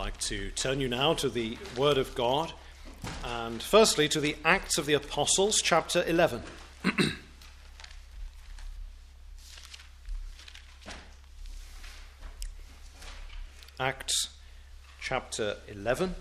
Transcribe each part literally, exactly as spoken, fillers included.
I'd like to turn you now to the Word of God, and firstly to the Acts of the Apostles, chapter eleven. Acts chapter eleven,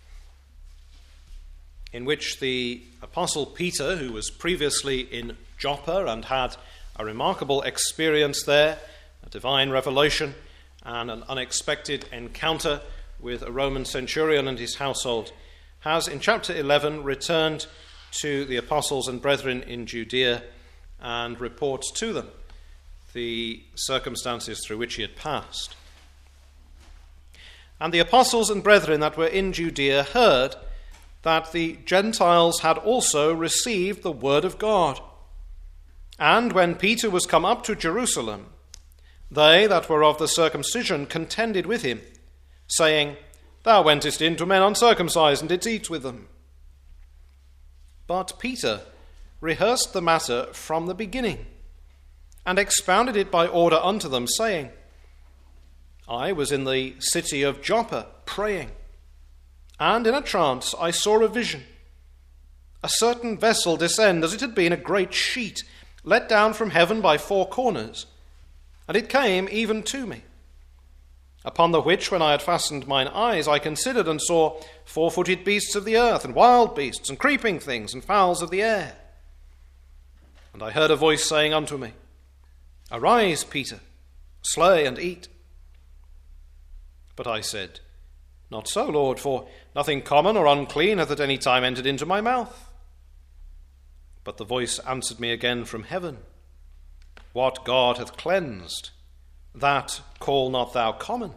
in which the Apostle Peter, who was previously in Joppa and had a remarkable experience there, a divine revelation, and an unexpected encounter with a Roman centurion and his household, has in chapter eleven returned to the apostles and brethren in Judea and reports to them the circumstances through which he had passed. And the apostles and brethren that were in Judea heard that the Gentiles had also received the word of God. And when Peter was come up to Jerusalem, they that were of the circumcision contended with him, saying, Thou wentest in to men uncircumcised, and didst eat with them. But Peter rehearsed the matter from the beginning, and expounded it by order unto them, saying, I was in the city of Joppa praying, and in a trance I saw a vision, a certain vessel descend as it had been a great sheet, let down from heaven by four corners, and it came even to me. Upon the which, when I had fastened mine eyes, I considered and saw four-footed beasts of the earth, and wild beasts, and creeping things, and fowls of the air. And I heard a voice saying unto me, Arise, Peter, slay and eat. But I said, Not so, Lord, for nothing common or unclean hath at any time entered into my mouth. But the voice answered me again from heaven, What God hath cleansed, that call not thou common.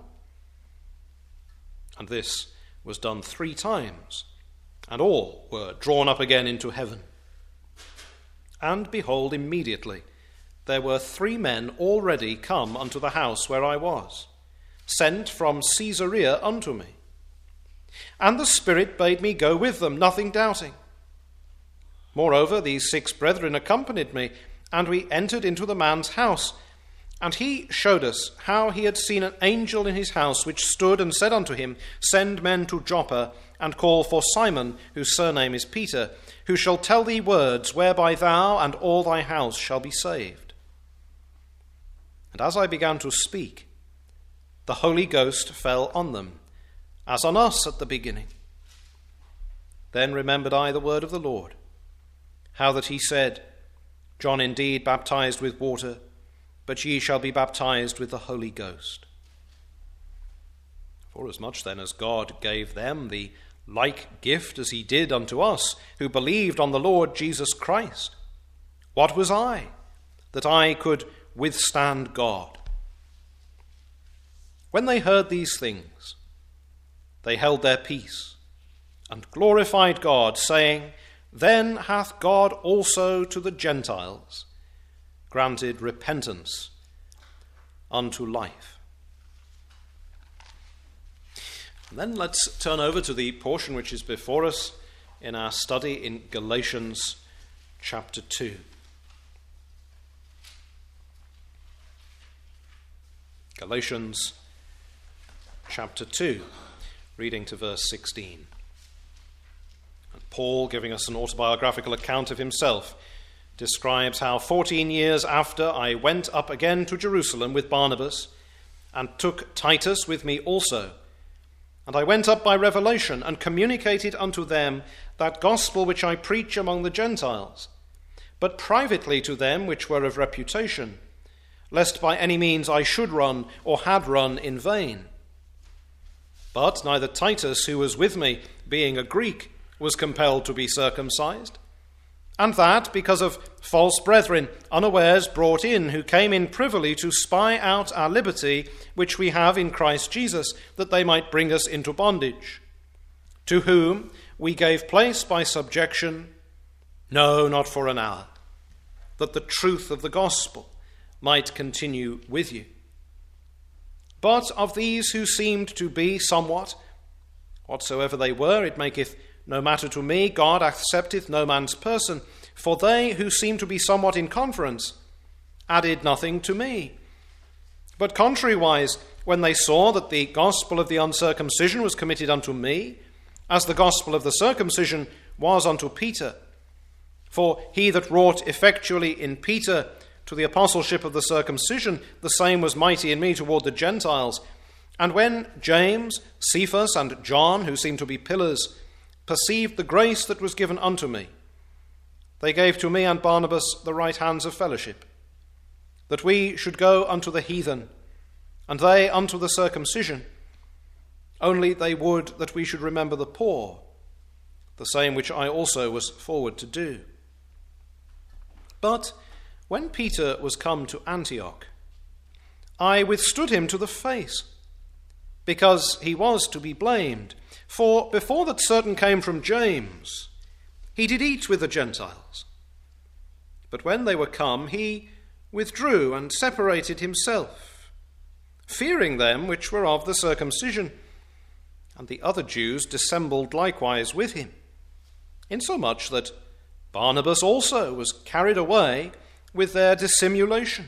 And this was done three times, and all were drawn up again into heaven. And behold, immediately there were three men already come unto the house where I was, sent from Caesarea unto me. And the Spirit bade me go with them, nothing doubting. Moreover, these six brethren accompanied me, and we entered into the man's house. And he showed us how he had seen an angel in his house, which stood and said unto him, Send men to Joppa, and call for Simon, whose surname is Peter, who shall tell thee words whereby thou and all thy house shall be saved. And as I began to speak, the Holy Ghost fell on them, as on us at the beginning. Then remembered I the word of the Lord, how that he said, John indeed baptized with water, but ye shall be baptized with the Holy Ghost. Forasmuch then as God gave them the like gift as he did unto us, who believed on the Lord Jesus Christ, what was I, that I could withstand God? When they heard these things, they held their peace, and glorified God, saying, Then hath God also to the Gentiles granted repentance unto life. And then let's turn over to the portion which is before us in our study in Galatians chapter two. Galatians chapter two, reading to verse sixteen. And Paul, giving us an autobiographical account of himself, describes how fourteen years after I went up again to Jerusalem with Barnabas, and took Titus with me also. And I went up by revelation, and communicated unto them that gospel which I preach among the Gentiles, but privately to them which were of reputation, lest by any means I should run, or had run in vain. But neither Titus, who was with me, being a Greek, was compelled to be circumcised, and that because of false brethren unawares brought in, who came in privily to spy out our liberty which we have in Christ Jesus, that they might bring us into bondage, to whom we gave place by subjection, no, not for an hour, that the truth of the gospel might continue with you. But of these who seemed to be somewhat, whatsoever they were, it maketh no matter to me, God accepteth no man's person, for they who seem to be somewhat in conference added nothing to me. But contrariwise, when they saw that the gospel of the uncircumcision was committed unto me, as the gospel of the circumcision was unto Peter. For he that wrought effectually in Peter to the apostleship of the circumcision, the same was mighty in me toward the Gentiles. And when James, Cephas, and John, who seemed to be pillars, perceived the grace that was given unto me, they gave to me and Barnabas the right hands of fellowship, that we should go unto the heathen, and they unto the circumcision. Only they would that we should remember the poor, the same which I also was forward to do. But when Peter was come to Antioch, I withstood him to the face, because he was to be blamed. For before that certain came from James, he did eat with the Gentiles. But when they were come, he withdrew and separated himself, fearing them which were of the circumcision. And the other Jews dissembled likewise with him, insomuch that Barnabas also was carried away with their dissimulation.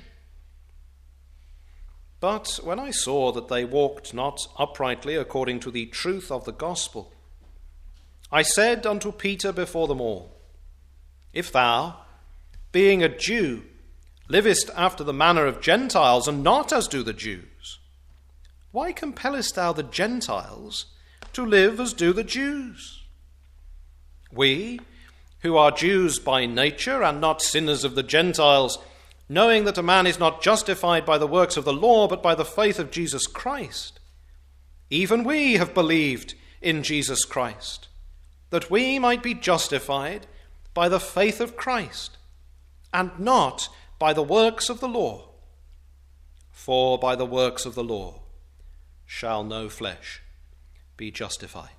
But when I saw that they walked not uprightly according to the truth of the gospel, I said unto Peter before them all, If thou, being a Jew, livest after the manner of Gentiles, and not as do the Jews, why compellest thou the Gentiles to live as do the Jews? We, who are Jews by nature, and not sinners of the Gentiles, knowing that a man is not justified by the works of the law, but by the faith of Jesus Christ, even we have believed in Jesus Christ, that we might be justified by the faith of Christ, and not by the works of the law. For by the works of the law shall no flesh be justified.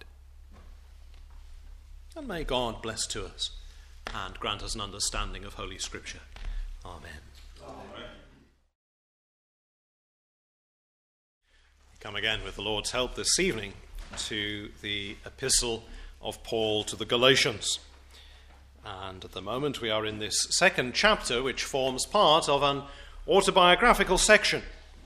And may God bless to us and grant us an understanding of Holy Scripture. Amen. Amen. We come again with the Lord's help this evening to the epistle of Paul to the Galatians. And at the moment we are in this second chapter, which forms part of an autobiographical section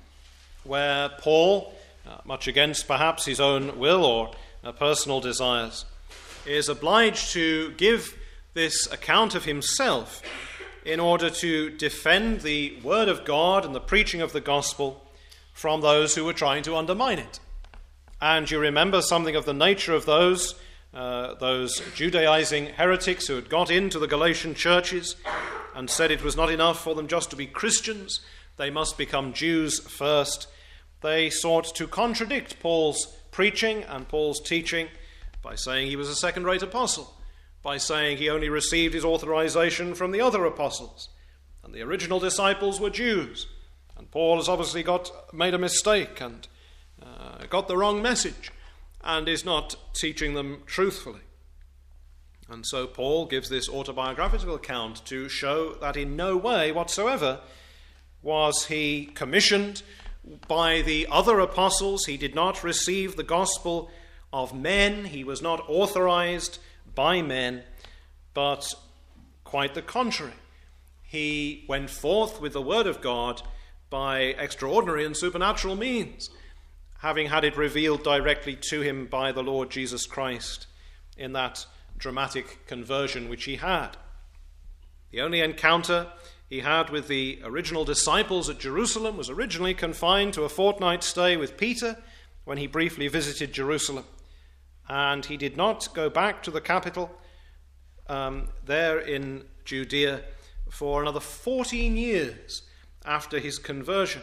where Paul, uh, much against perhaps his own will or uh, personal desires, is obliged to give this account of himself in order to defend the word of God and the preaching of the gospel from those who were trying to undermine it. And you remember something of the nature of those uh, those Judaizing heretics who had got into the Galatian churches and said it was not enough for them just to be Christians, they must become Jews first. They sought to contradict Paul's preaching and Paul's teaching by saying he was a second-rate apostle, by saying he only received his authorization from the other apostles, and the original disciples were Jews. And Paul has obviously got made a mistake and uh, got the wrong message and is not teaching them truthfully. And so Paul gives this autobiographical account to show that in no way whatsoever was he commissioned by the other apostles. He did not receive the gospel of men. He was not authorized by men, but quite the contrary. He went forth with the word of God by extraordinary and supernatural means, having had it revealed directly to him by the Lord Jesus Christ in that dramatic conversion which he had. The only encounter he had with the original disciples at Jerusalem was originally confined to a fortnight stay with Peter when he briefly visited Jerusalem. And he did not go back to the capital um, there in Judea for another fourteen years after his conversion.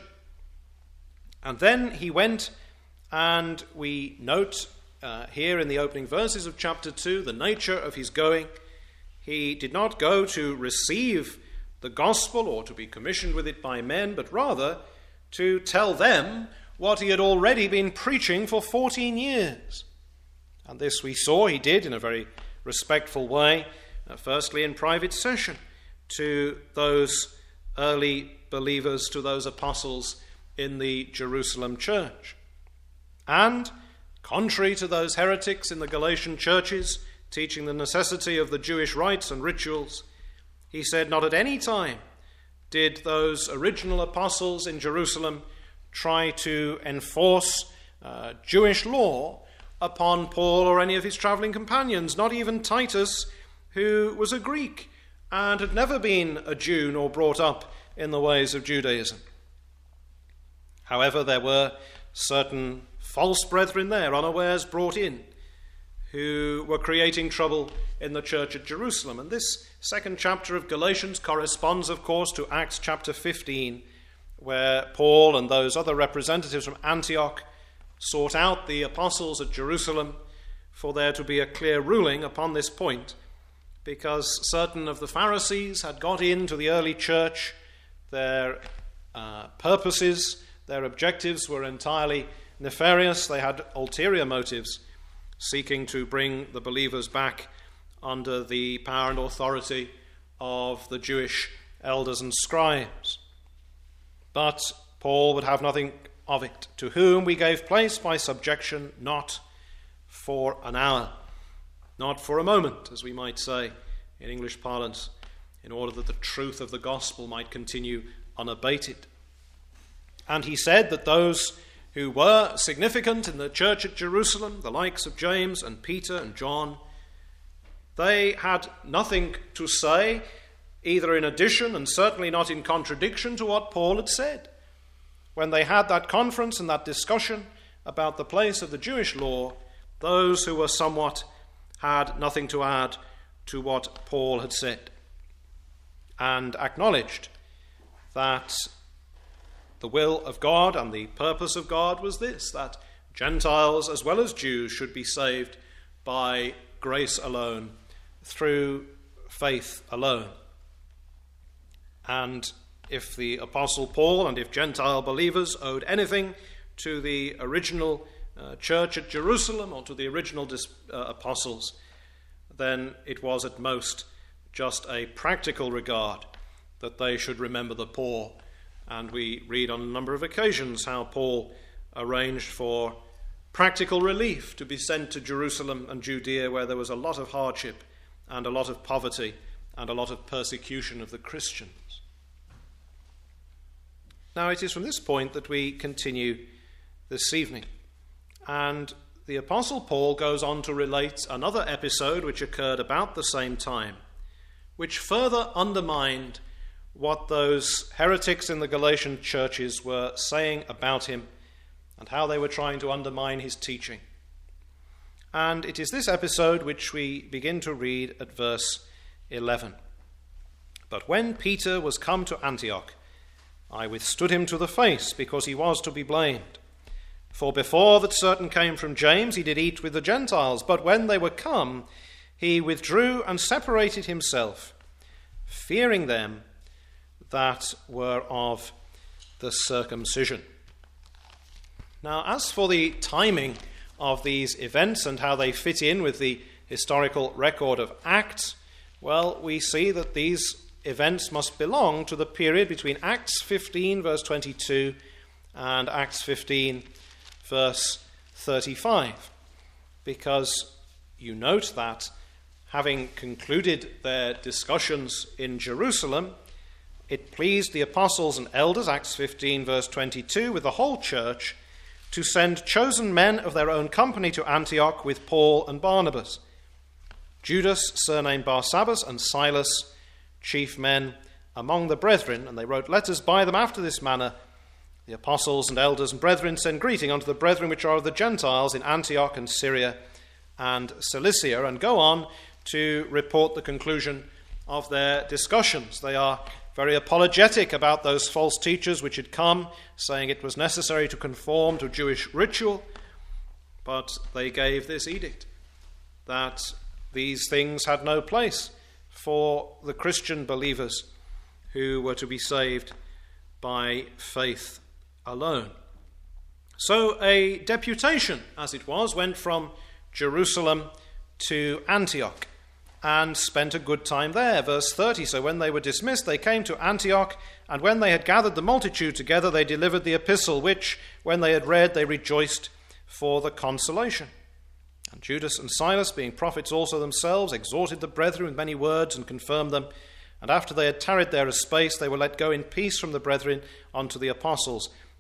And then he went, and we note uh, here in the opening verses of chapter two the nature of his going. He did not go to receive the gospel or to be commissioned with it by men, but rather to tell them what he had already been preaching for fourteen years. And this we saw he did in a very respectful way, uh, firstly in private session to those early believers, to those apostles in the Jerusalem church. And, contrary to those heretics in the Galatian churches teaching the necessity of the Jewish rites and rituals, he said not at any time did those original apostles in Jerusalem try to enforce uh, Jewish law upon Paul or any of his travelling companions, not even Titus, who was a Greek and had never been a Jew nor brought up in the ways of Judaism. However, there were certain false brethren there, unawares brought in, who were creating trouble in the church at Jerusalem. And this second chapter of Galatians corresponds, of course, to Acts chapter fifteen, where Paul and those other representatives from Antioch sought out the apostles at Jerusalem for there to be a clear ruling upon this point, because certain of the Pharisees had got into the early church. Their uh, purposes, their objectives were entirely nefarious. They had ulterior motives, seeking to bring the believers back under the power and authority of the Jewish elders and scribes. But Paul would have nothing of it, to whom we gave place by subjection, not for an hour, not for a moment, as we might say in English parlance, in order that the truth of the gospel might continue unabated. And he said that those who were significant in the church at Jerusalem, the likes of James and Peter and John, they had nothing to say, either in addition and certainly not in contradiction to what Paul had said. When they had that conference and that discussion about the place of the Jewish law, those who were somewhat had nothing to add to what Paul had said, and acknowledged that the will of God and the purpose of God was this, that Gentiles as well as Jews should be saved by grace alone, through faith alone. And if the Apostle Paul and if Gentile believers owed anything to the original uh, church at Jerusalem or to the original dis- uh, apostles, then it was at most just a practical regard that they should remember the poor. And we read on a number of occasions how Paul arranged for practical relief to be sent to Jerusalem and Judea, where there was a lot of hardship and a lot of poverty and a lot of persecution of the Christians. Now, it is from this point that we continue this evening. And the Apostle Paul goes on to relate another episode which occurred about the same time, which further undermined what those heretics in the Galatian churches were saying about him and how they were trying to undermine his teaching. And it is this episode which we begin to read at verse eleven. But when Peter was come to Antioch, I withstood him to the face, because he was to be blamed. For before that certain came from James, he did eat with the Gentiles. But when they were come, he withdrew and separated himself, fearing them that were of the circumcision. Now, as for the timing of these events and how they fit in with the historical record of Acts, well, we see that these events must belong to the period between Acts fifteen, verse twenty-two, and Acts fifteen, verse thirty-five, because you note that having concluded their discussions in Jerusalem, it pleased the apostles and elders, Acts fifteen, verse twenty-two, with the whole church, to send chosen men of their own company to Antioch with Paul and Barnabas, Judas, surnamed Barsabbas, and Silas, chief men among the brethren. And they wrote letters by them after this manner: the apostles and elders and brethren send greeting unto the brethren which are of the Gentiles in Antioch and Syria and Cilicia, and go on to report the conclusion of their discussions. They are very apologetic about those false teachers which had come, saying it was necessary to conform to Jewish ritual, but they gave this edict that these things had no place for the Christian believers who were to be saved by faith alone. So a deputation, as it was, went from Jerusalem to Antioch and spent a good time there. Verse thirty, so when they were dismissed, they came to Antioch, and when they had gathered the multitude together, they delivered the epistle, which, when they had read, they rejoiced for the consolation. And Judas and Silas, being prophets also themselves, exhorted the brethren with many words and confirmed them. And after they had tarried there a space, they were let go in peace from the brethren unto the apostles.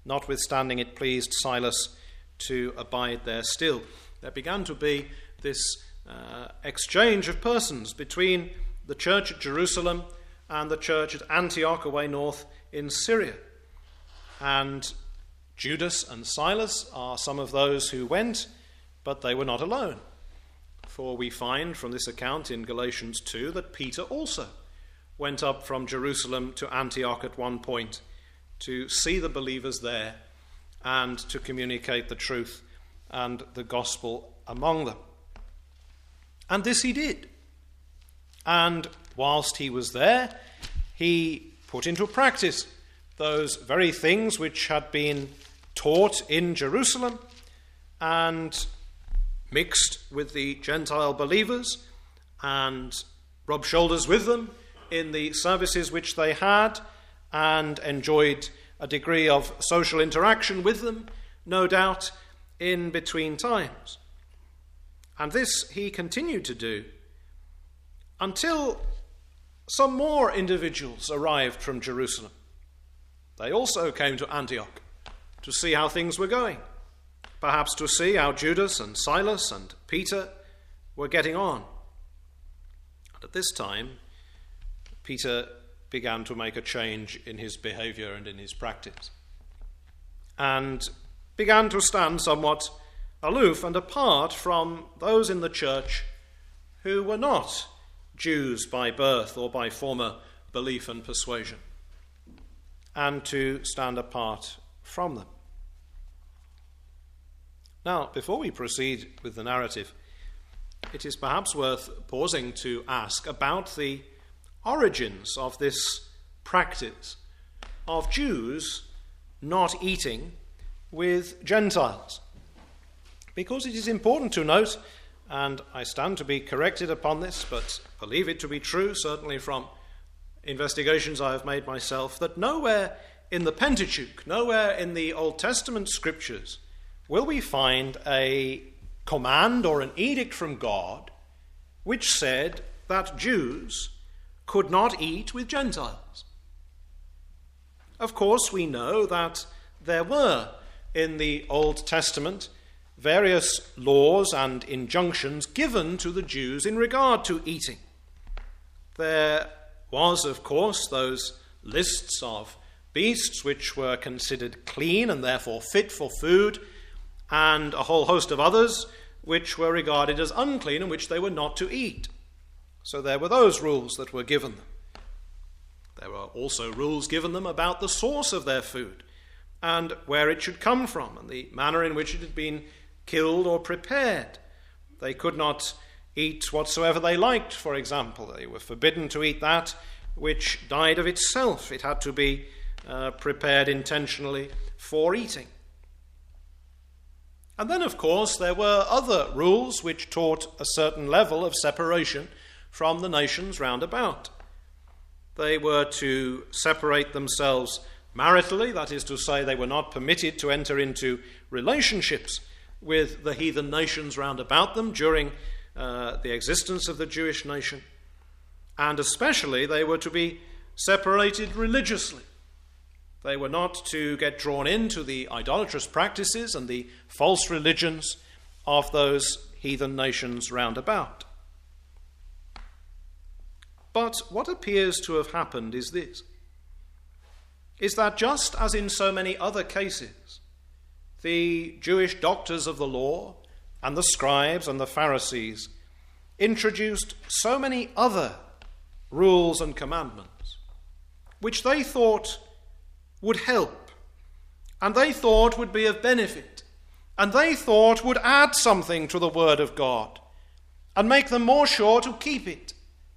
notwithstanding it pleased Silas to abide there still. There began to be this uh, exchange of persons between the church at Jerusalem and the church at Antioch away north in Syria. And Judas and Silas are some of those who went, but they were not alone. For we find from this account in Galatians two that Peter also went up from Jerusalem to Antioch at one point to see the believers there and to communicate the truth and the gospel among them. And this he did. And whilst he was there, he put into practice those very things which had been taught in Jerusalem and mixed with the Gentile believers and rubbed shoulders with them in the services which they had and enjoyed a degree of social interaction with them, no doubt, in between times. And this he continued to do until some more individuals arrived from Jerusalem. They also came to Antioch to see how things were going, perhaps to see how Judas and Silas and Peter were getting on. And at this time, Peter began to make a change in his behavior and in his practice, and began to stand somewhat aloof and apart from those in the church who were not Jews by birth or by former belief and persuasion, and to stand apart from them. Now, before we proceed with the narrative, it is perhaps worth pausing to ask about the origins of this practice of Jews not eating with Gentiles. Because it is important to note, and I stand to be corrected upon this, but believe it to be true, certainly from investigations I have made myself, that nowhere in the Pentateuch, nowhere in the Old Testament scriptures, will we find a command or an edict from God which said that Jews could not eat with Gentiles. Of course, we know that there were in the Old Testament various laws and injunctions given to the Jews in regard to eating. There was, of course, those lists of beasts which were considered clean and therefore fit for food, and a whole host of others which were regarded as unclean and which they were not to eat. So there were those rules that were given them. There were also rules given them about the source of their food and where it should come from and the manner in which it had been killed or prepared. They could not eat whatsoever they liked, for example. They were forbidden to eat that which died of itself. It had to be uh, prepared intentionally for eating. And then, of course, there were other rules which taught a certain level of separation from the nations round about. They were to separate themselves maritally, that is to say, they were not permitted to enter into relationships with the heathen nations round about them during uh, the existence of the Jewish nation. And especially they were to be separated religiously. They were not to get drawn into the idolatrous practices and the false religions of those heathen nations round about. But what appears to have happened is this, is that just as in so many other cases, the Jewish doctors of the law and the scribes and the Pharisees introduced so many other rules and commandments which they thought would help, and they thought would be of benefit, and they thought would add something to the Word of God and make them more sure to keep it.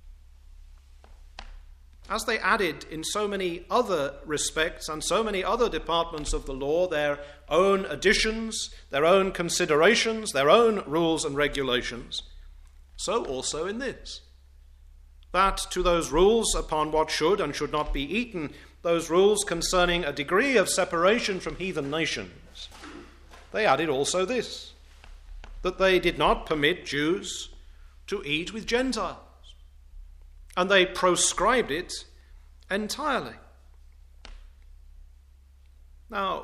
As they added in so many other respects and so many other departments of the law their own additions, their own considerations, their own rules and regulations, so also in this, that to those rules upon what should and should not be eaten, those rules concerning a degree of separation from heathen nations, they added also this, that they did not permit Jews to eat with Gentiles. And they proscribed it entirely. Now,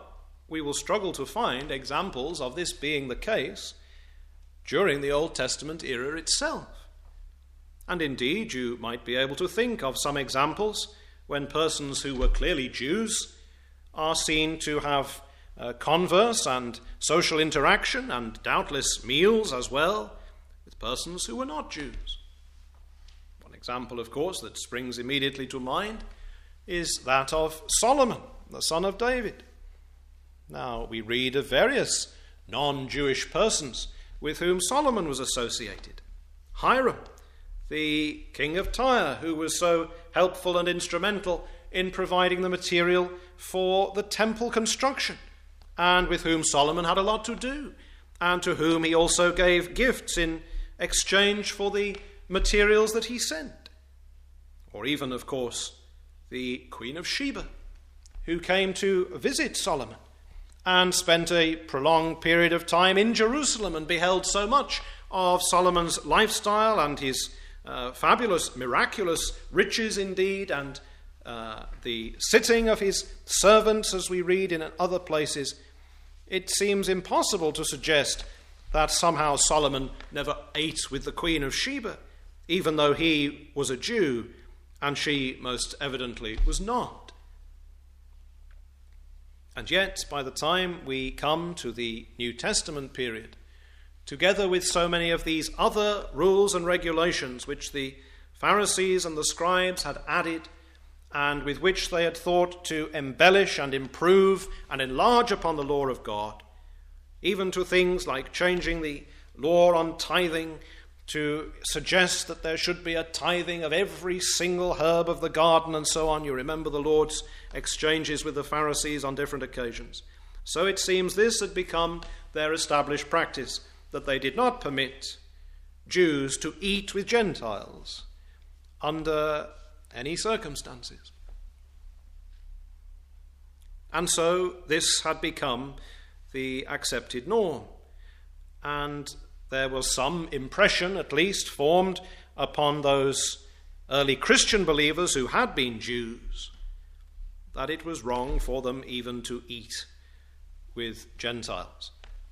we will struggle to find examples of this being the case during the Old Testament era itself. And indeed, you might be able to think of some examples when persons who were clearly Jews are seen to have uh, converse and social interaction, and doubtless meals as well, with persons who were not Jews. One example, of course, that springs immediately to mind is that of Solomon, the son of David. Now, we read of various non-Jewish persons with whom Solomon was associated. Hiram, the king of Tyre, who was so helpful and instrumental in providing the material for the temple construction, and with whom Solomon had a lot to do, and to whom he also gave gifts in exchange for the materials that he sent. Or even, of course, the Queen of Sheba, who came to visit Solomon and spent a prolonged period of time in Jerusalem and beheld so much of Solomon's lifestyle and his uh, fabulous, miraculous riches indeed, and uh, the sitting of his servants, as we read in other places. It seems impossible to suggest that somehow Solomon never ate with the Queen of Sheba, even though he was a Jew and she most evidently was not. And yet, by the time we come to the New Testament period, together with so many of these other rules and regulations which the Pharisees and the scribes had added, and with which they had thought to embellish and improve and enlarge upon the law of God, even to things like changing the law on tithing to suggest that there should be a tithing of every single herb of the garden and so on. You remember the Lord's exchanges with the Pharisees on different occasions. So it seems this had become their established practice, that they did not permit Jews to eat with Gentiles under any circumstances. And so this had become the accepted norm, and there was some impression, at least, formed upon those early Christian believers who had been Jews, that it was wrong for them even to eat with Gentiles.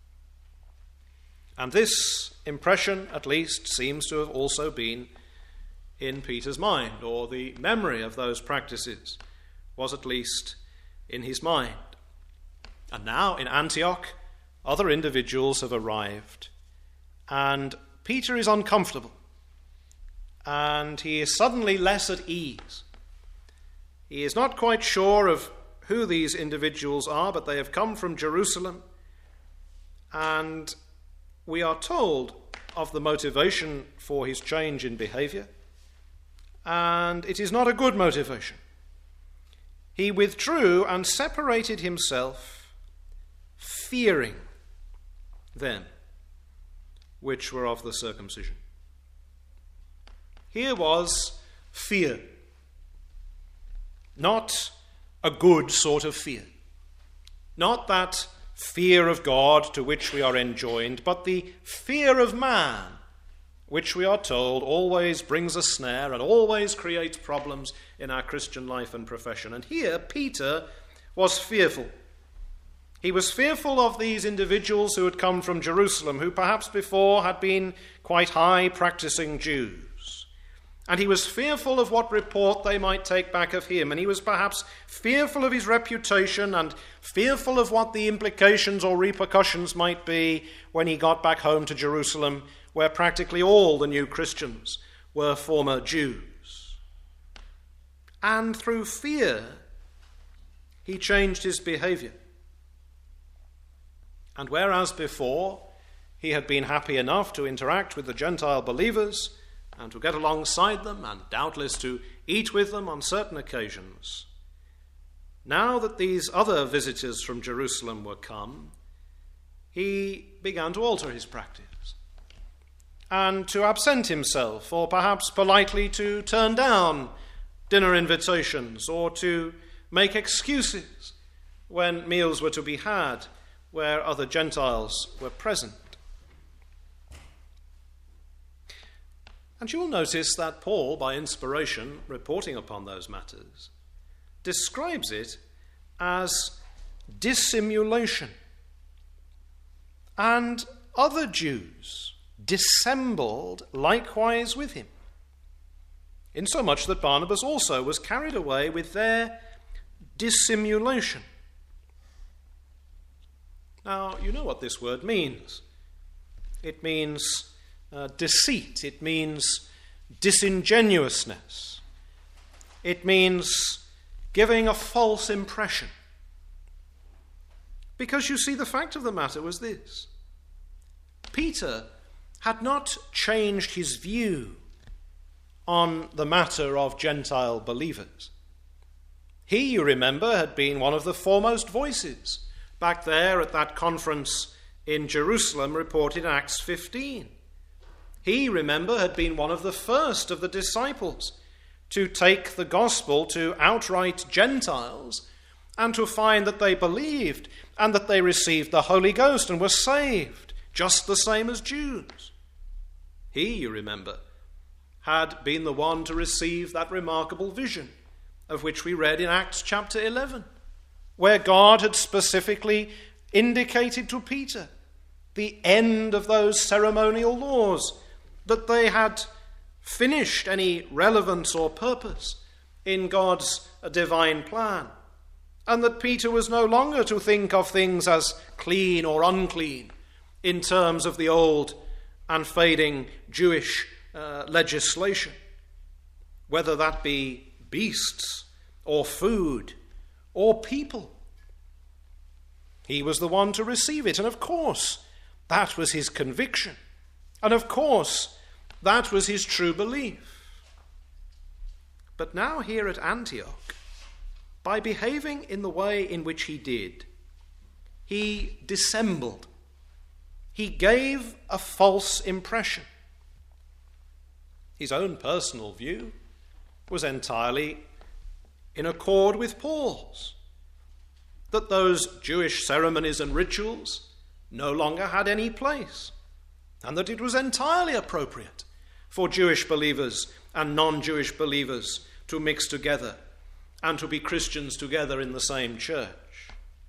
And this impression, at least, seems to have also been in Peter's mind, or the memory of those practices was at least in his mind. And now in Antioch, other individuals have arrived, and Peter is uncomfortable, and he is suddenly less at ease. He is not quite sure of who these individuals are, but they have come from Jerusalem, and we are told of the motivation for his change in behavior, and it is not a good motivation. He withdrew and separated himself, fearing them which were of the circumcision. Here was fear, not a good sort of fear, not that fear of God to which we are enjoined, but the fear of man, which we are told always brings a snare and always creates problems in our Christian life and profession. And here Peter was fearful. He was fearful of these individuals who had come from Jerusalem, who perhaps before had been quite high practicing Jews. And he was fearful of what report they might take back of him. And he was perhaps fearful of his reputation and fearful of what the implications or repercussions might be when he got back home to Jerusalem, where practically all the new Christians were former Jews. And through fear, he changed his behavior. And whereas before he had been happy enough to interact with the Gentile believers and to get alongside them and doubtless to eat with them on certain occasions, now that these other visitors from Jerusalem were come, he began to alter his practice and to absent himself, or perhaps politely to turn down dinner invitations or to make excuses when meals were to be had where other Gentiles were present. And you'll notice that Paul, by inspiration, reporting upon those matters, describes it as dissimulation. And other Jews dissembled likewise with him, insomuch that Barnabas also was carried away with their dissimulation. Now, you know what this word means. It means uh, deceit. It means disingenuousness. It means giving a false impression. Because you see, the fact of the matter was this. Peter had not changed his view on the matter of Gentile believers. He, you remember, had been one of the foremost voices back there at that conference in Jerusalem reported in Acts fifteen. He, remember, had been one of the first of the disciples to take the gospel to outright Gentiles and to find that they believed and that they received the Holy Ghost and were saved, just the same as Jews. He, you remember, had been the one to receive that remarkable vision of which we read in Acts chapter eleven, where God had specifically indicated to Peter the end of those ceremonial laws, that they had finished any relevance or purpose in God's divine plan, and that Peter was no longer to think of things as clean or unclean in terms of the old and fading Jewish uh, legislation, whether that be beasts or food or people. He was the one to receive it, and of course that was his conviction, and of course that was his true belief. But now here at Antioch, by behaving in the way in which he did, he dissembled. He gave a false impression. His own personal view was entirely in accord with Paul's, that those Jewish ceremonies and rituals no longer had any place, and that it was entirely appropriate for Jewish believers and non-Jewish believers to mix together and to be Christians together in the same church.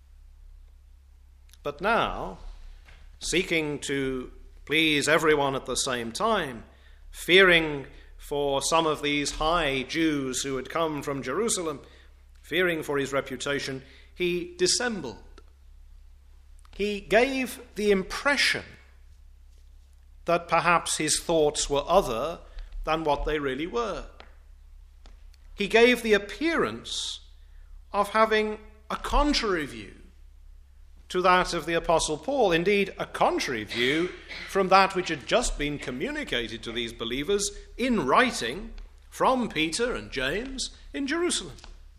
But now, seeking to please everyone at the same time, fearing for some of these high Jews who had come from Jerusalem, fearing for his reputation, he dissembled. He gave the impression that perhaps his thoughts were other than what they really were. He gave the appearance of having a contrary view to that of the Apostle Paul, indeed a contrary view from that which had just been communicated to these believers in writing from Peter and James in Jerusalem.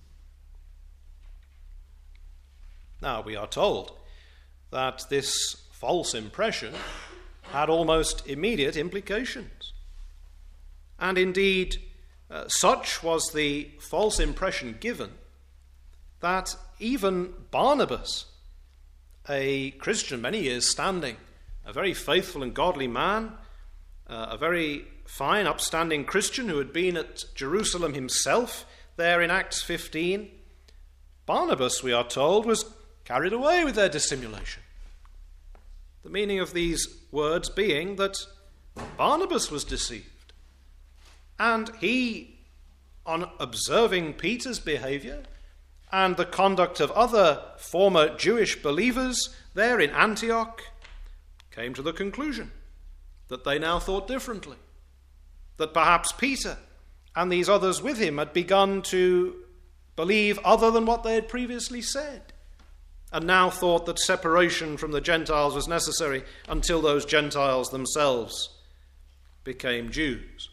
Now, we are told that this false impression had almost immediate implications. And indeed, uh, such was the false impression given that even Barnabas, a Christian many years standing, a very faithful and godly man, uh, a very fine, upstanding Christian who had been at Jerusalem himself there in Acts fifteen, Barnabas, we are told, was carried away with their dissimulation. The meaning of these words being that Barnabas was deceived, and he, on observing Peter's behavior and the conduct of other former Jewish believers there in Antioch, came to the conclusion that they now thought differently, that perhaps Peter and these others with him had begun to believe other than what they had previously said, and now thought that separation from the Gentiles was necessary until those Gentiles themselves became Jews.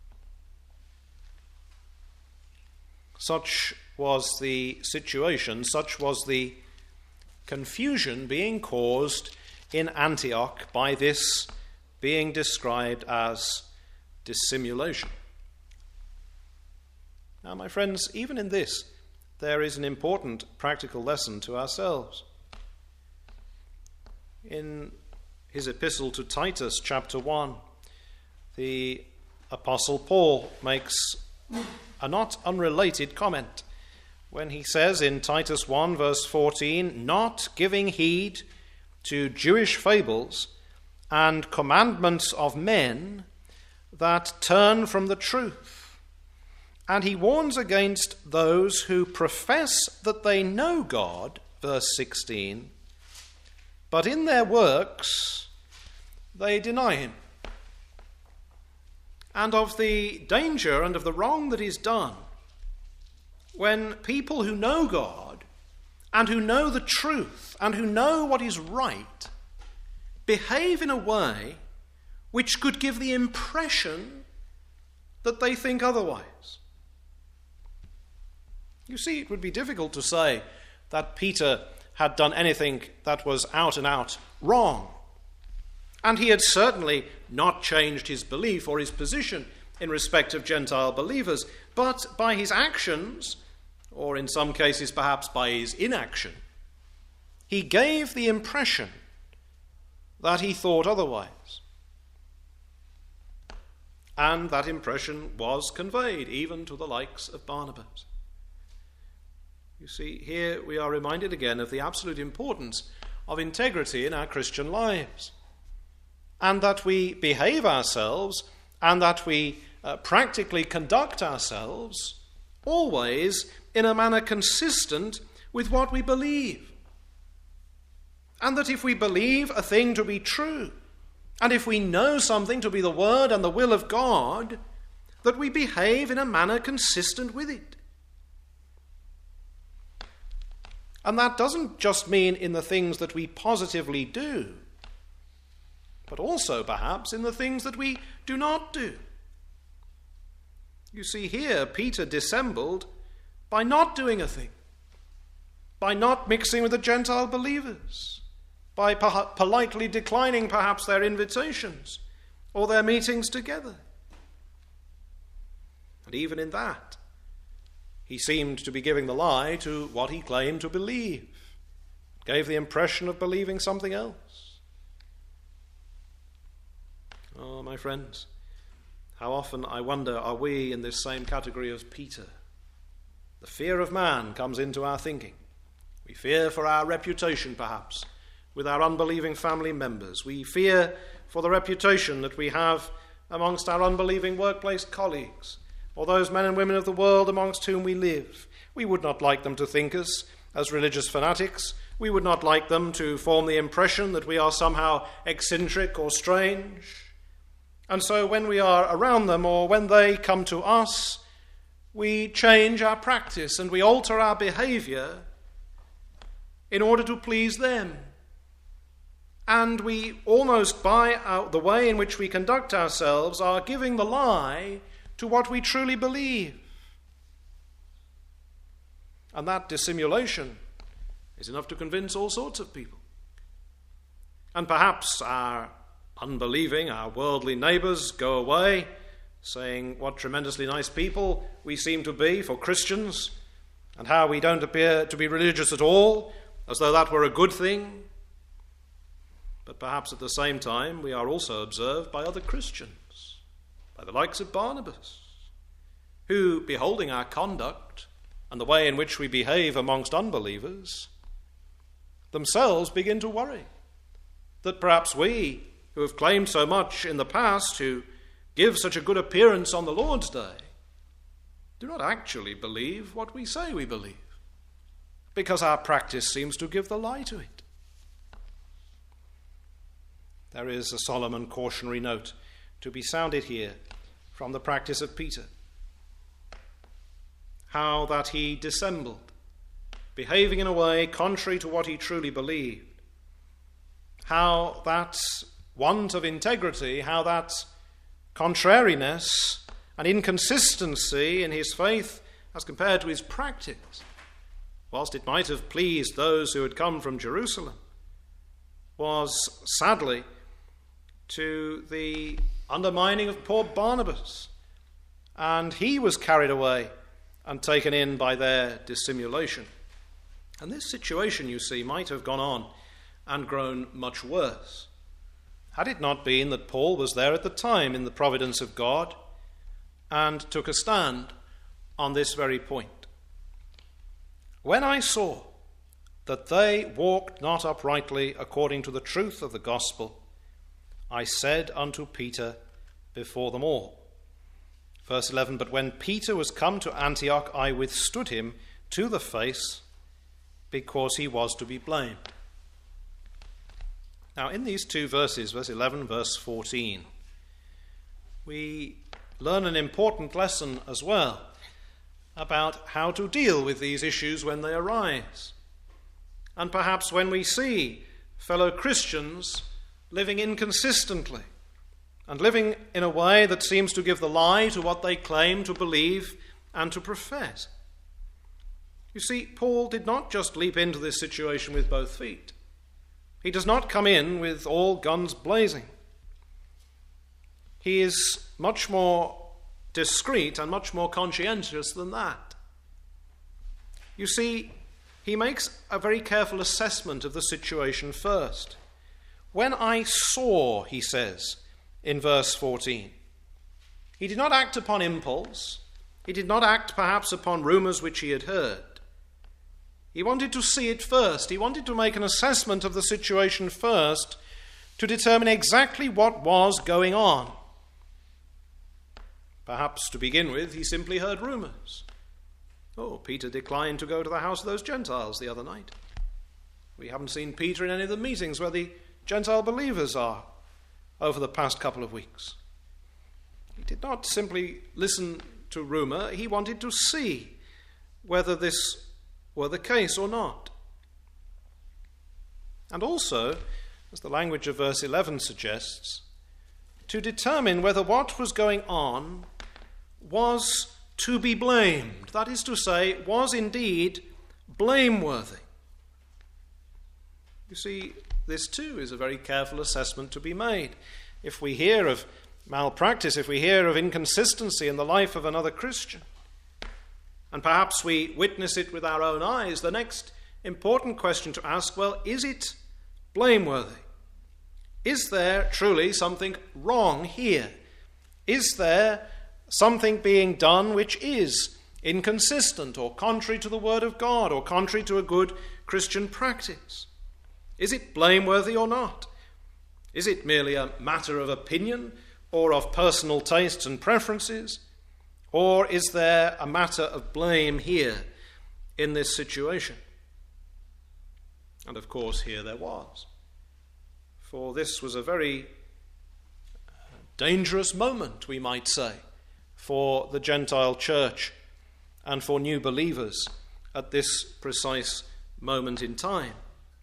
Such was the situation, such was the confusion being caused in Antioch by this being described as dissimulation. Now, my friends, even in this, there is an important practical lesson to ourselves. In his epistle to Titus, chapter one, the Apostle Paul makes a not unrelated comment when he says in Titus one verse fourteen, not giving heed to Jewish fables and commandments of men that turn from the truth. And he warns against those who profess that they know God, verse sixteen, but in their works they deny him. And of the danger and of the wrong that is done when people who know God and who know the truth and who know what is right behave in a way which could give the impression that they think otherwise. You see, it would be difficult to say that Peter had done anything that was out and out wrong. And he had certainly not changed his belief or his position in respect of Gentile believers, but by his actions, or in some cases perhaps by his inaction, he gave the impression that he thought otherwise. And that impression was conveyed even to the likes of Barnabas. You see, here we are reminded again of the absolute importance of integrity in our Christian lives, and that we behave ourselves and that we uh, practically conduct ourselves always in a manner consistent with what we believe. And that if we believe a thing to be true, and if we know something to be the word and the will of God, that we behave in a manner consistent with it. And that doesn't just mean in the things that we positively do, but also perhaps in the things that we do not do. You see, here Peter dissembled by not doing a thing, by not mixing with the Gentile believers, by po- politely declining perhaps their invitations or their meetings together. And even in that, he seemed to be giving the lie to what he claimed to believe, gave the impression of believing something else. Oh, my friends, how often, I wonder, are we in this same category as Peter? The fear of man comes into our thinking. We fear for our reputation, perhaps, with our unbelieving family members. We fear for the reputation that we have amongst our unbelieving workplace colleagues, or those men and women of the world amongst whom we live. We would not like them to think us as religious fanatics. We would not like them to form the impression that we are somehow eccentric or strange. And so when we are around them, or when they come to us, we change our practice and we alter our behavior in order to please them. And we almost, by our, the way in which we conduct ourselves, are giving the lie to what we truly believe. And that dissimulation is enough to convince all sorts of people. And perhaps our unbelieving, our worldly neighbours go away saying what tremendously nice people we seem to be for Christians, and how we don't appear to be religious at all, as though that were a good thing. But perhaps at the same time we are also observed by other Christians, by the likes of Barnabas, who, beholding our conduct and the way in which we behave amongst unbelievers, themselves begin to worry that perhaps we, who have claimed so much in the past to give such a good appearance on the Lord's Day, do not actually believe what we say we believe, because our practice seems to give the lie to it. There is a solemn and cautionary note to be sounded here from the practice of Peter. How that he dissembled, behaving in a way contrary to what he truly believed. How that want of integrity, how that contrariness and inconsistency in his faith as compared to his practice, whilst it might have pleased those who had come from Jerusalem, was sadly to the undermining of poor Barnabas, and he was carried away and taken in by their dissimulation. And this situation, you see, might have gone on and grown much worse, had it not been that Paul was there at the time in the providence of God and took a stand on this very point. when I saw that they walked not uprightly according to the truth of the gospel, I said unto Peter before them all. Verse eleven, but when Peter was come to Antioch, I withstood him to the face, because he was to be blamed. Now, in these two verses, verse eleven, verse fourteen, we learn an important lesson as well about how to deal with these issues when they arise. And perhaps when we see fellow Christians living inconsistently and living in a way that seems to give the lie to what they claim to believe and to profess. You see, Paul did not just leap into this situation with both feet. He does not come in with all guns blazing. He is much more discreet and much more conscientious than that. You see, he makes a very careful assessment of the situation first. When I saw, he says in verse fourteen, he did not act upon impulse. He did not act perhaps upon rumors which he had heard. He wanted to see it first. He wanted to make an assessment of the situation first to determine exactly what was going on. Perhaps to begin with, he simply heard rumors. Oh, Peter declined to go to the house of those Gentiles the other night. We haven't seen Peter in any of the meetings where the Gentile believers are over the past couple of weeks. He did not simply listen to rumor. He wanted to see whether this were the case or not. And also, as the language of verse eleven suggests, to determine whether what was going on was to be blamed. That is to say, was indeed blameworthy. You see, this too is a very careful assessment to be made. If we hear of malpractice, if we hear of inconsistency in the life of another Christian, and perhaps we witness it with our own eyes, the next important question to ask, well, is it blameworthy? Is there truly something wrong here? Is there something being done which is inconsistent or contrary to the Word of God or contrary to a good Christian practice? Is it blameworthy or not? Is it merely a matter of opinion or of personal tastes and preferences? Or is there a matter of blame here in this situation? And of course, here there was. For this was a very dangerous moment, we might say, for the Gentile church and for new believers at this precise moment in time.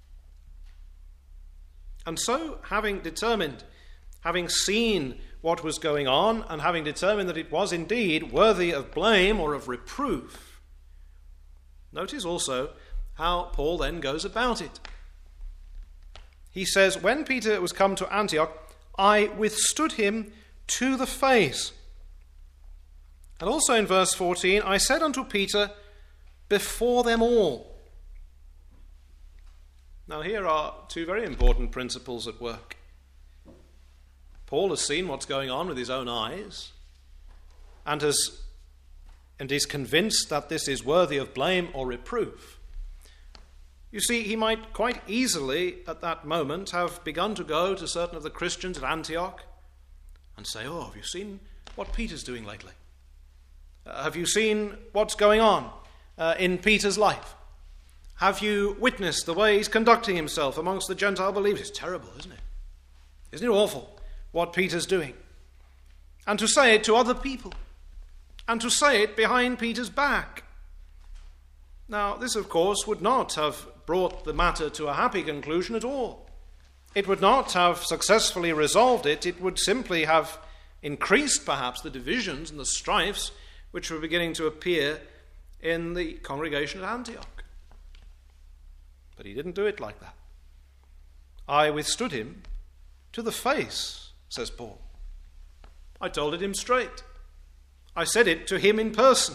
And so, having determined, having seen what was going on, and having determined that it was indeed worthy of blame or of reproof, notice also how Paul then goes about it. He says, when Peter was come to Antioch, I withstood him to the face. And also in verse fourteen, I said unto Peter before them all. Now here are two very important principles at work. Paul has seen what's going on with his own eyes and has and is convinced that this is worthy of blame or reproof. You see, he might quite easily at that moment have begun to go to certain of the Christians at Antioch and say, oh, have you seen what Peter's doing lately? Uh, have you seen what's going on uh, in Peter's life? Have you witnessed the way he's conducting himself amongst the Gentile believers? It's terrible, isn't it? Isn't it awful what Peter's doing? And to say it to other people. And to say it behind Peter's back. Now, this, of course, would not have brought the matter to a happy conclusion at all. It would not have successfully resolved it. It would simply have increased, perhaps, the divisions and the strifes which were beginning to appear in the congregation at Antioch. But he didn't do it like that. I withstood him to the face, says Paul. I told it him straight. I said it to him in person.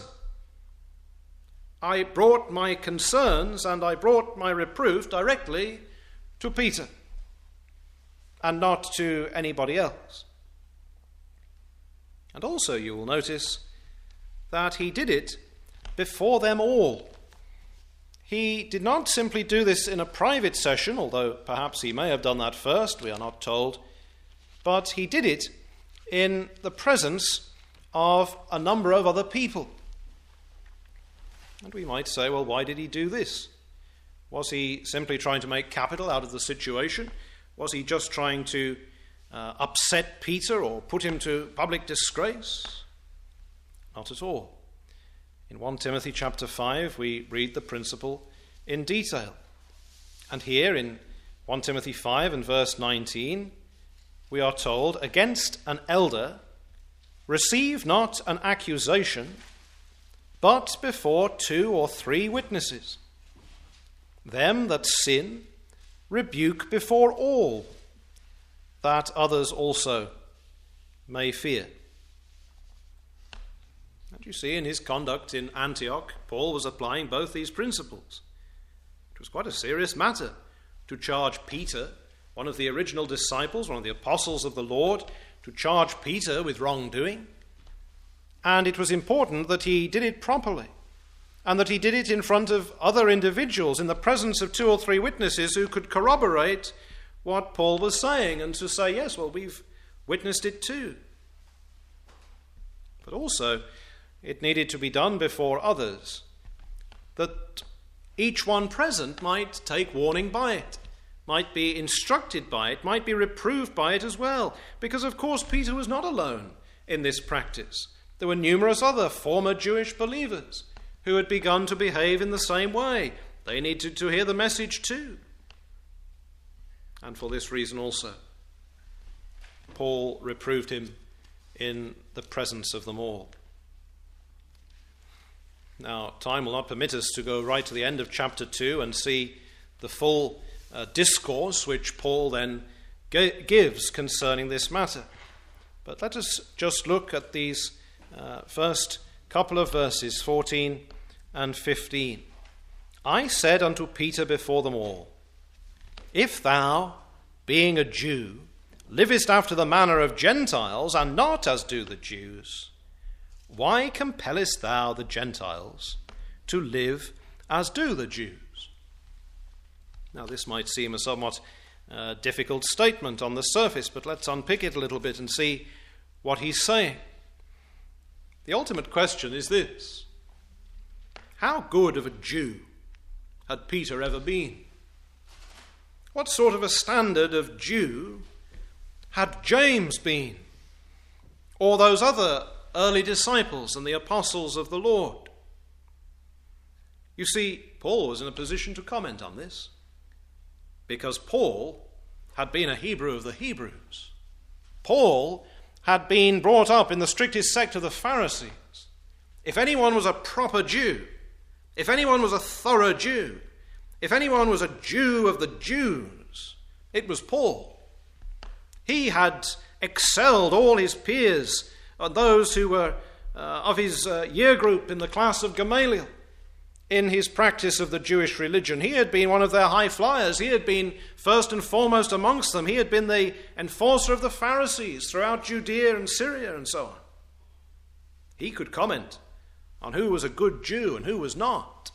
I brought my concerns and I brought my reproof directly to Peter and not to anybody else. And also you will notice that he did it before them all. he did not simply do this in a private session, although perhaps he may have done that first, we are not told, but he did it in the presence of a number of other people. And we might say, well, why did he do this? Was he simply trying to make capital out of the situation? Was he just trying to uh, upset Peter or put him to public disgrace? Not at all. In First Timothy chapter five, we read the principle in detail. And here in First Timothy five and verse nineteen, we are told, against an elder, receive not an accusation, but before two or three witnesses. Them that sin, rebuke before all, that others also may fear. And you see, in his conduct in Antioch, Paul was applying both these principles. It was quite a serious matter to charge Peter, one of the original disciples, one of the apostles of the Lord, to charge Peter with wrongdoing. And it was important that he did it properly, and that he did it in front of other individuals, in the presence of two or three witnesses who could corroborate what Paul was saying, and to say, yes, well, we've witnessed it too. But also, it needed to be done before others, that each one present might take warning by it, might be instructed by it, might be reproved by it as well. Because, of course, Peter was not alone in this practice. There were numerous other former Jewish believers who had begun to behave in the same way. They needed to hear the message too. And for this reason also, Paul reproved him in the presence of them all. Now, time will not permit us to go right to the end of chapter two and see the full uh, discourse which Paul then g- gives concerning this matter. But let us just look at these uh, first couple of verses, fourteen and fifteen. I said unto Peter before them all, if thou, being a Jew, livest after the manner of Gentiles, and not as do the Jews, why compellest thou the Gentiles to live as do the Jews? Now, this might seem a somewhat uh, difficult statement on the surface, but let's unpick it a little bit and see what he's saying. The ultimate question is this: how good of a Jew had Peter ever been? What sort of a standard of Jew had James been, or those other early disciples and the apostles of the Lord? You see, Paul was in a position to comment on this, because Paul had been a Hebrew of the Hebrews. Paul had been brought up in the strictest sect of the Pharisees. If anyone was a proper Jew, if anyone was a thorough Jew, if anyone was a Jew of the Jews, it was Paul. He had excelled all his peers, and those who were uh, of his uh, year group in the class of Gamaliel, in his practice of the Jewish religion. He had been one of their high flyers. He had been first and foremost amongst them. He had been the enforcer of the Pharisees throughout Judea and Syria and so on. He could comment on who was a good Jew and who was not.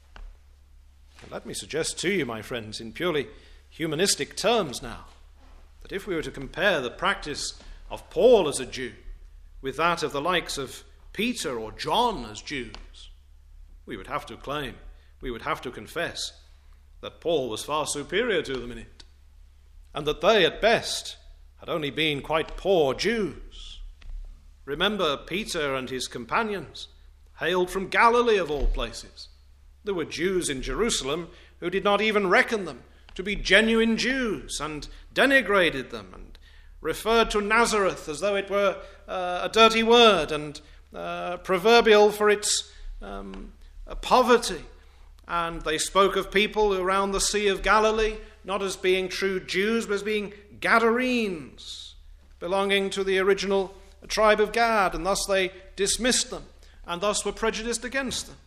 And let me suggest to you, my friends, in purely humanistic terms now, that if we were to compare the practice of Paul as a Jew with that of the likes of Peter or John as Jews, we would have to claim, we would have to confess that Paul was far superior to them in it, and that they at best had only been quite poor Jews. Remember, Peter and his companions hailed from Galilee of all places. There were Jews in Jerusalem who did not even reckon them to be genuine Jews, and denigrated them and referred to Nazareth as though it were uh, a dirty word and uh, proverbial for its um, poverty. And they spoke of people around the Sea of Galilee not as being true Jews, but as being Gadarenes, belonging to the original tribe of Gad, and thus they dismissed them, and thus were prejudiced against them.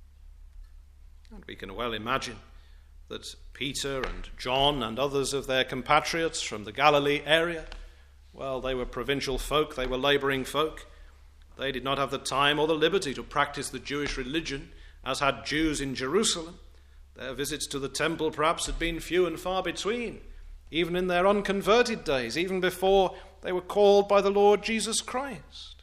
And we can well imagine that Peter and John and others of their compatriots from the Galilee area, well, they were provincial folk, they were labouring folk. They did not have the time or the liberty to practice the Jewish religion as had Jews in Jerusalem. Their visits to the temple perhaps had been few and far between, even in their unconverted days, even before they were called by the Lord Jesus Christ.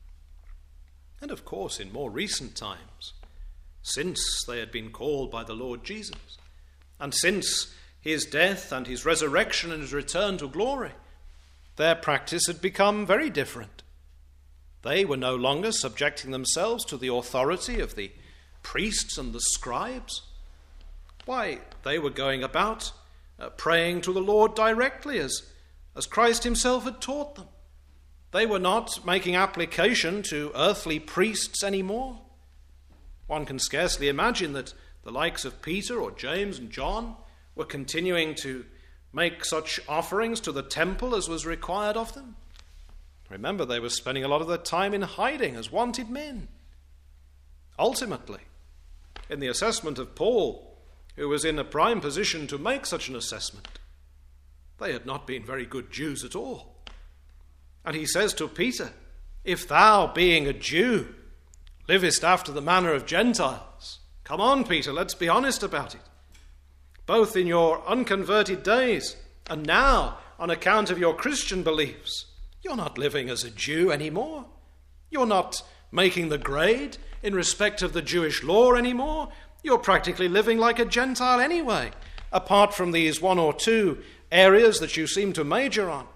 And of course, in more recent times, since they had been called by the Lord Jesus, and since his death and his resurrection and his return to glory, their practice had become very different. They were no longer subjecting themselves to the authority of the priests and the scribes. Why, they were going about uh, praying to the Lord directly as, as Christ himself had taught them. They were not making application to earthly priests anymore. One can scarcely imagine that the likes of Peter or James and John were continuing to make such offerings to the temple as was required of them. Remember, they were spending a lot of their time in hiding as wanted men. Ultimately, in the assessment of Paul, who was in a prime position to make such an assessment, they had not been very good Jews at all. And he says to Peter, "If thou, being a Jew, livest after the manner of Gentiles," come on, Peter, let's be honest about it. Both in your unconverted days and now on account of your Christian beliefs, you're not living as a Jew anymore. You're not making the grade in respect of the Jewish law anymore. You're practically living like a Gentile anyway, apart from these one or two areas that you seem to major on.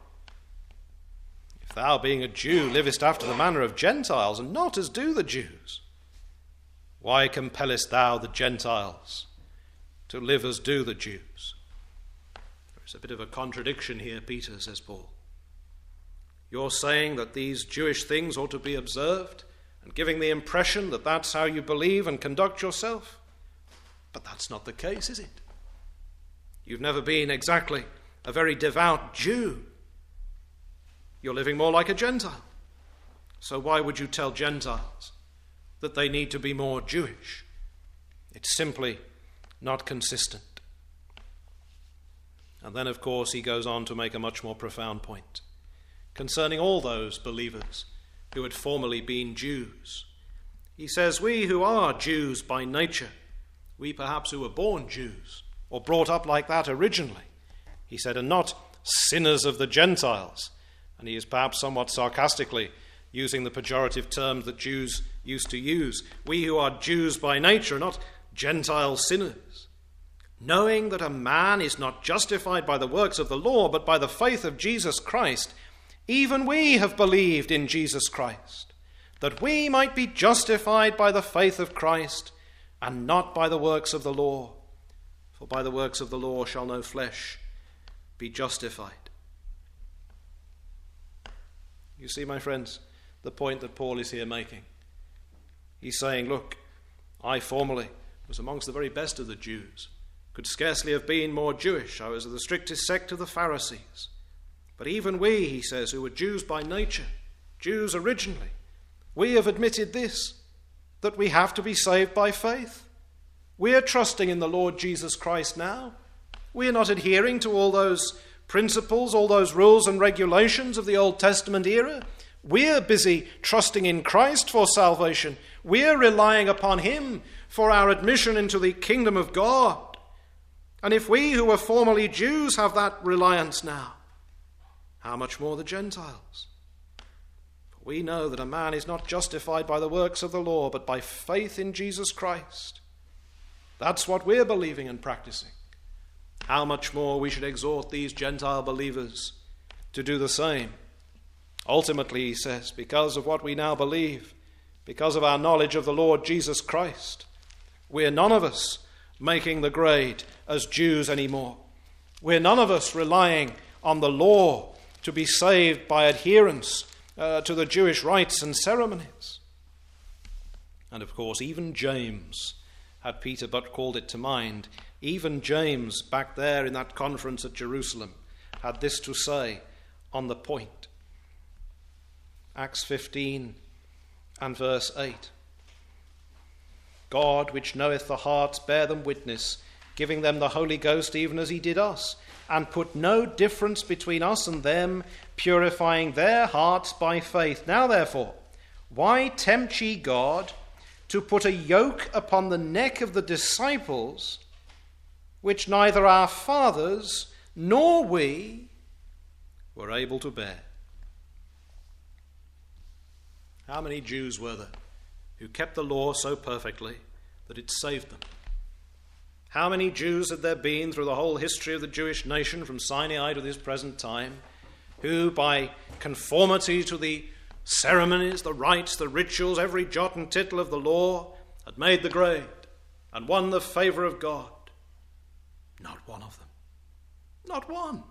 If thou, being a Jew, livest after the manner of Gentiles, and not as do the Jews, why compellest thou the Gentiles to live as do the Jews? There's a bit of a contradiction here, Peter, says Paul. You're saying that these Jewish things ought to be observed and giving the impression that that's how you believe and conduct yourself. But that's not the case, is it? You've never been exactly a very devout Jew. You're living more like a Gentile. So why would you tell Gentiles that they need to be more Jewish? It's simply not consistent. And then, of course, he goes on to make a much more profound point concerning all those believers who had formerly been Jews. He says, we who are Jews by nature, we perhaps who were born Jews or brought up like that originally, he said, are not sinners of the Gentiles. And he is perhaps somewhat sarcastically using the pejorative terms that Jews used to use. We who are Jews by nature are not Gentile sinners. Knowing that a man is not justified by the works of the law, but by the faith of Jesus Christ, even we have believed in Jesus Christ, that we might be justified by the faith of Christ, and not by the works of the law. For by the works of the law shall no flesh be justified. You see, my friends, the point that Paul is here making. He's saying, look, I formerly was amongst the very best of the Jews, could scarcely have been more Jewish. I was of the strictest sect of the Pharisees. But even we, he says, who were Jews by nature, Jews originally, we have admitted this, that we have to be saved by faith. We are trusting in the Lord Jesus Christ now. We are not adhering to all those principles, all those rules and regulations of the Old Testament era. We're busy trusting in Christ for salvation. We're relying upon him for our admission into the kingdom of God. And if we who were formerly Jews have that reliance now, how much more the Gentiles? For we know that a man is not justified by the works of the law, but by faith in Jesus Christ. That's what we're believing and practicing. How much more we should exhort these Gentile believers to do the same. Ultimately, he says, because of what we now believe, because of our knowledge of the Lord Jesus Christ, we're none of us making the grade as Jews anymore. We're none of us relying on the law to be saved by adherence uh, to the Jewish rites and ceremonies. And of course, even James, had Peter but called it to mind, even James, back there in that conference at Jerusalem, had this to say on the point. Acts fifteen and verse eight. God, which knoweth the hearts, bear them witness, giving them the Holy Ghost even as he did us, and put no difference between us and them, purifying their hearts by faith. Now therefore, why tempt ye God to put a yoke upon the neck of the disciples which neither our fathers nor we were able to bear. How many Jews were there who kept the law so perfectly that it saved them? How many Jews had there been through the whole history of the Jewish nation from Sinai to this present time, who by conformity to the ceremonies, the rites, the rituals, every jot and tittle of the law had made the grade and won the favour of God? Not one of them. Not one.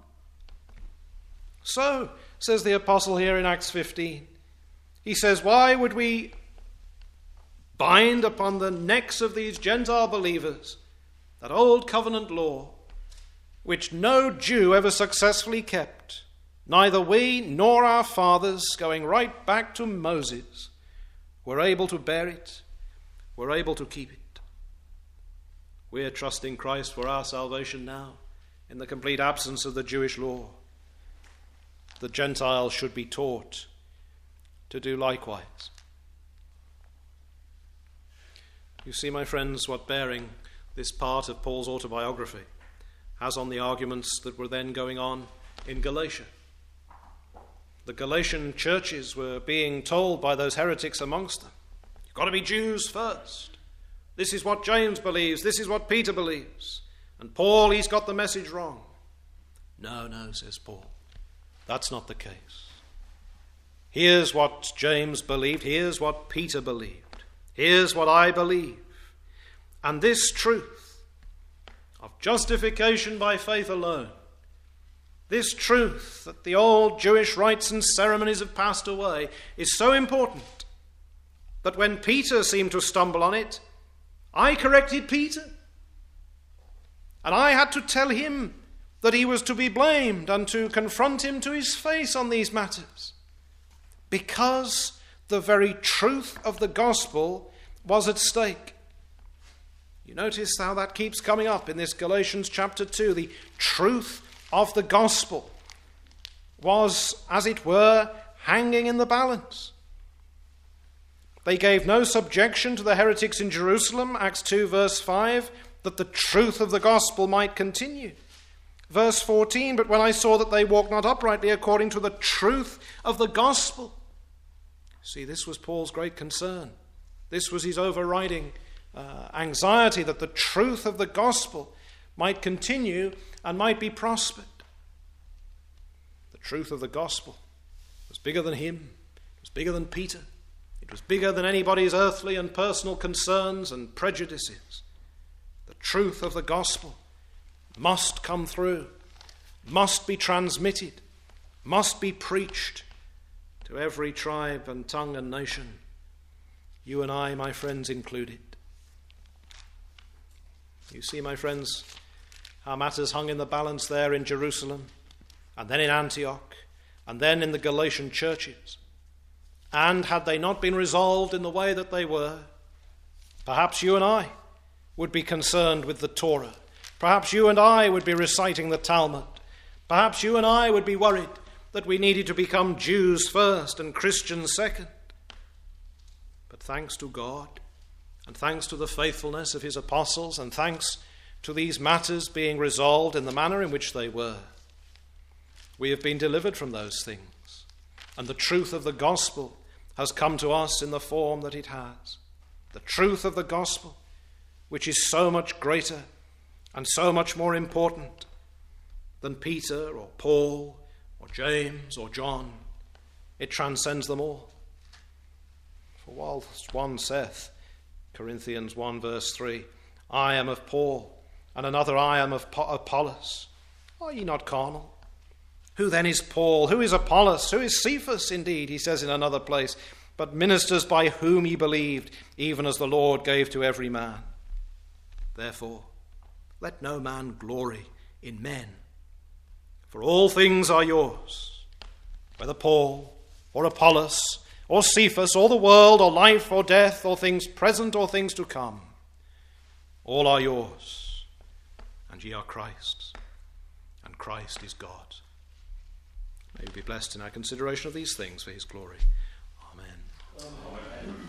So, says the apostle here in Acts fifteen, he says, why would we bind upon the necks of these Gentile believers that old covenant law, which no Jew ever successfully kept, neither we nor our fathers, going right back to Moses, were able to bear it, were able to keep it? We're trusting Christ for our salvation now, in the complete absence of the Jewish law. The Gentiles should be taught to do likewise. You see, my friends, what bearing this part of Paul's autobiography has on the arguments that were then going on in Galatia. The Galatian churches were being told by those heretics amongst them, you've got to be Jews first. This is what James believes. This is what Peter believes. And Paul, he's got the message wrong. No, no, says Paul. That's not the case. Here's what James believed. Here's what Peter believed. Here's what I believe. And this truth of justification by faith alone, this truth that the old Jewish rites and ceremonies have passed away, is so important that when Peter seemed to stumble on it, I corrected Peter. And I had to tell him that he was to be blamed and to confront him to his face on these matters, because the very truth of the gospel was at stake. You notice how that keeps coming up in this Galatians chapter two. The truth of the gospel was, as it were, hanging in the balance. They gave no subjection to the heretics in Jerusalem, Acts two verse five, that the truth of the gospel might continue. Verse fourteen, but when I saw that they walked not uprightly according to the truth of the gospel. See, this was Paul's great concern. This was his overriding uh, anxiety, that the truth of the gospel might continue and might be prospered. The truth of the gospel was bigger than him. It was bigger than Peter. It was bigger than anybody's earthly and personal concerns and prejudices. The truth of the gospel must come through, must be transmitted, must be preached to every tribe and tongue and nation, you and I, my friends, included. You see, my friends, how matters hung in the balance there in Jerusalem, and then in Antioch, and then in the Galatian churches. And had they not been resolved in the way that they were, perhaps you and I would be concerned with the Torah. Perhaps you and I would be reciting the Talmud. Perhaps you and I would be worried that we needed to become Jews first and Christians second. But thanks to God, and thanks to the faithfulness of his apostles, and thanks to these matters being resolved in the manner in which they were, we have been delivered from those things. And the truth of the gospel has come to us in the form that it has. The truth of the gospel, which is so much greater and so much more important than Peter or Paul or James or John. It transcends them all. For whilst one saith, Corinthians one verse three, I am of Paul, and another I am of Apollos, are ye not carnal? Who then is Paul? Who is Apollos? Who is Cephas? Indeed, he says in another place, but ministers by whom ye believed, even as the Lord gave to every man. Therefore, let no man glory in men, for all things are yours, whether Paul or Apollos or Cephas or the world or life or death or things present or things to come. All are yours, and ye are Christ's, and Christ is God. May we be blessed in our consideration of these things for his glory. Amen. Amen.